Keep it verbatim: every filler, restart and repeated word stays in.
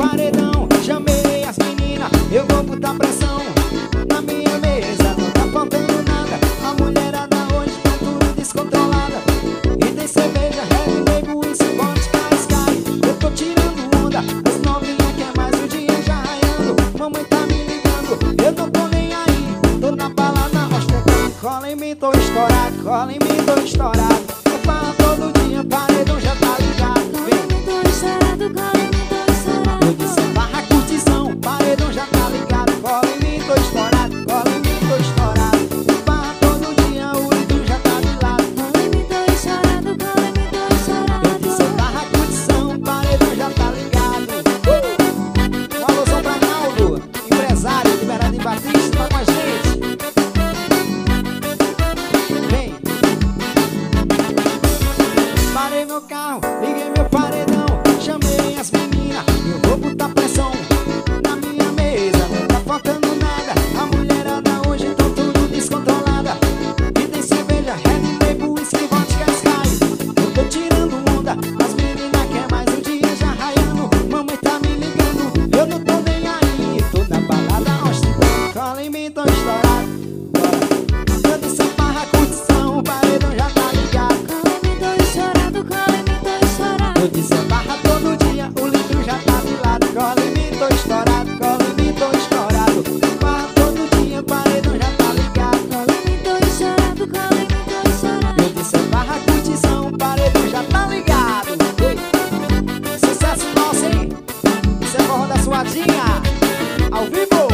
paredão, chamei as meninas, eu vou botar pressão na minha mesa, não tá faltando nada. A mulherada hoje tá tudo descontrolada. E tem cerveja, Red Label, whisky, vodka, Sky. Eu tô tirando onda, as novinhas quer mais, o dia já raiando. Mamãe tá me ligando, eu não tô nem aí. Tô na balada, ostentando, cola em mim, tô estourado, cola em mim, tô estourado. Eu falo todo dia, paredão já tá ligado. Vem. Tô estourado, cola em mim, tô estourado. Eu disse barra curtição, paredão já tá ligado. Cola em mim, tô estourado, cola em mim, tô estourado. Barra todo dia, o litro já tá de lado. Cola em mim, tô estourado, cola em mim, tô estourado. Eu disse barra curtição, paredão já tá ligado. uh! Um alusão pra Naldo, empresário liberado em Batista, tá com a gente. Vem. Parei meu carro, liguei meu paredão, chamei as meninas, eu vou botar pressão na minha mesa, não tá faltando nada. A mulherada hoje tá tudo descontrolada. E tem cerveja, Red Label, whisky, vodka, Sky. Eu tô tirando onda, as meninas quer mais, o dia já raiando. Mamãe tá me ligando, eu não tô nem aí. Tô na balada, ostentando, cola em mim, tô estourado. Bora. Eu disse barra curtição, o paredão já tá ligado. Cola em mim, tô estourado, cola em mim, tô estourado. Eu disse barra todo dia, o litro já tá de lado. Cola em mim, tô estourado, cola em mim, tô estourado. Barra todo dia, paredão já tá ligado. Cola em mim, tô estourado, cola em mim, tô estourado. Eu disse barra curtição, paredão já tá ligado. Oi. Sucesso nosso, hein? Isso é forró da suadinha, ao vivo.